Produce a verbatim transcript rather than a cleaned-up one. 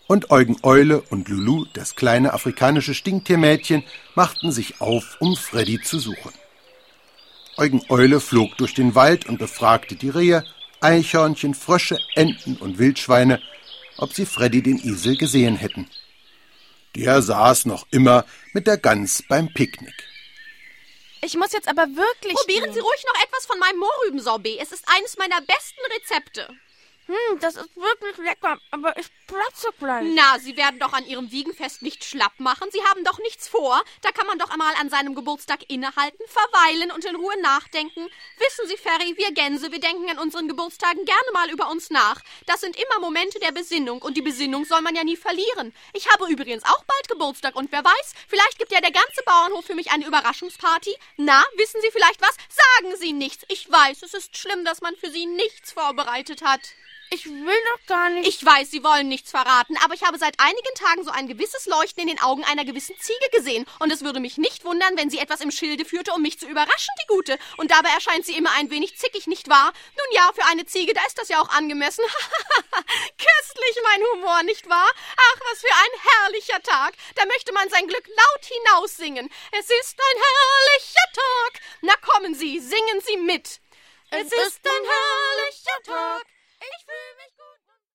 Und Eugen Eule und Lulu, das kleine afrikanische Stinktiermädchen, machten sich auf, um Freddy zu suchen. Eugen Eule flog durch den Wald und befragte die Rehe, Eichhörnchen, Frösche, Enten und Wildschweine, ob sie Freddy den Esel gesehen hätten. Der saß noch immer mit der Gans beim Picknick. Ich muss jetzt aber wirklich... Probieren gehen. Sie ruhig noch etwas von meinem Mohrrübensorbet. Es ist eines meiner besten Rezepte. Hm, das ist wirklich lecker, aber ich platze gleich. Na, Sie werden doch an Ihrem Wiegenfest nicht schlapp machen. Sie haben doch nichts vor. Da kann man doch einmal an seinem Geburtstag innehalten, verweilen und in Ruhe nachdenken. Wissen Sie, Ferry, wir Gänse, wir denken an unseren Geburtstagen gerne mal über uns nach. Das sind immer Momente der Besinnung und die Besinnung soll man ja nie verlieren. Ich habe übrigens auch bald Geburtstag und wer weiß, vielleicht gibt ja der ganze Bauernhof für mich eine Überraschungsparty. Na, wissen Sie vielleicht was? Sagen Sie nichts. Ich weiß, es ist schlimm, dass man für Sie nichts vorbereitet hat. Ich will doch gar nicht... Ich weiß, Sie wollen nichts verraten, aber ich habe seit einigen Tagen so ein gewisses Leuchten in den Augen einer gewissen Ziege gesehen. Und es würde mich nicht wundern, wenn sie etwas im Schilde führte, um mich zu überraschen, die Gute. Und dabei erscheint sie immer ein wenig zickig, nicht wahr? Nun ja, für eine Ziege, da ist das ja auch angemessen. Köstlich, mein Humor, nicht wahr? Ach, was für ein herrlicher Tag. Da möchte man sein Glück laut hinaussingen. Es ist ein herrlicher Tag. Na kommen Sie, singen Sie mit. Es ist ein herrlicher Tag.